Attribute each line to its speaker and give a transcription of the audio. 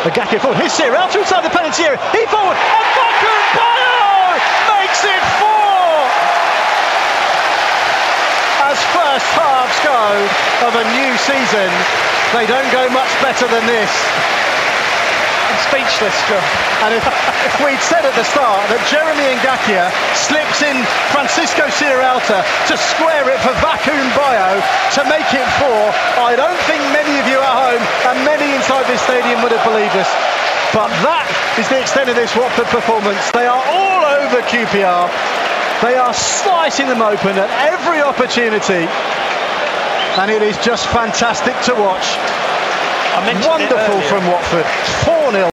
Speaker 1: Agake forward, here's Sierralta inside the penalty area, he forward, and Bakun Bayo makes it 4! As first halves go of a new season, they don't go much better than this.
Speaker 2: I'm speechless, John.
Speaker 1: And if we'd said at the start that Jeremy Ngakia slips in Francisco Sierralta to square it for Bakun Bayo to make it 4, I don't think many of you at home and many inside this stadium would have believed us. But that is the extent of this Watford performance. They are all over QPR. They are slicing them open at every opportunity. And it is just fantastic to watch. Wonderful from Watford. 4-0.